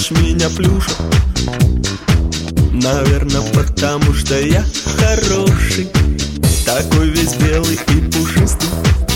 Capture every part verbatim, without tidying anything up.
называешь меня Плюша? Наверное, потому что я хороший, такой весь белый и пушистый.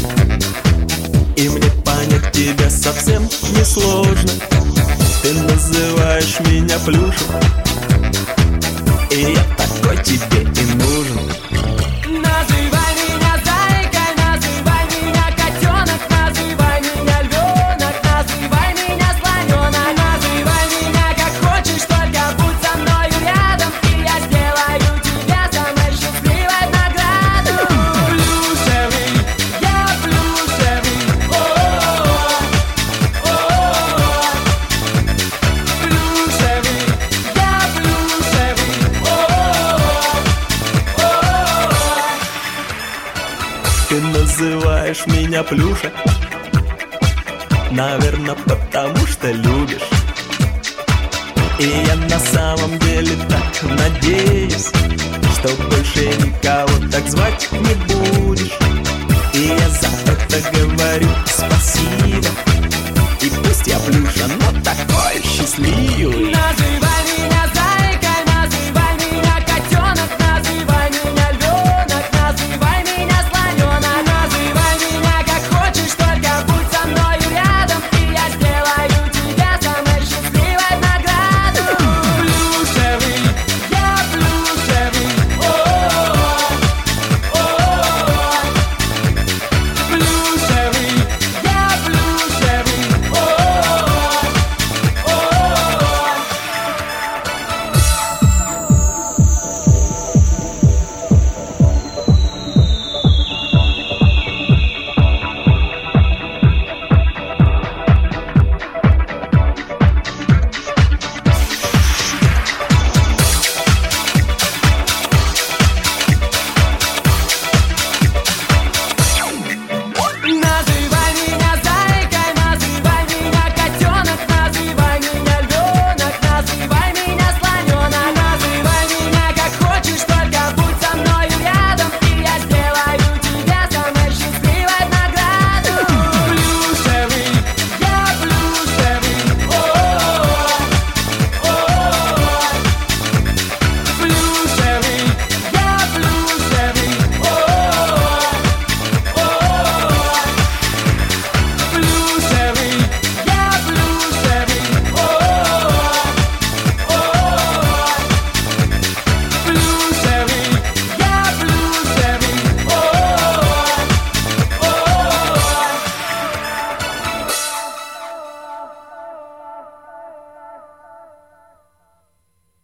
И мне понять тебя совсем не сложно. Ты называешь меня Плюша, и я такой тебе и нужен. Называй меня зайкой, называй меня котенок, называй меня львенок, называй меня слоненок, называй меня как хочешь, только будь со мною рядом, и я сделаю тебя самой счастливой наградой. Плюшевый, я плюшевый, о-о-о, о-о-о. Плюшевый, я плюшевый, о-о-о, о-о-о. Ты называешь меня Плюша, наверное, потому что любишь. И я на самом деле так надеюсь, что больше никого так звать не будешь. И я за это говорю спасибо.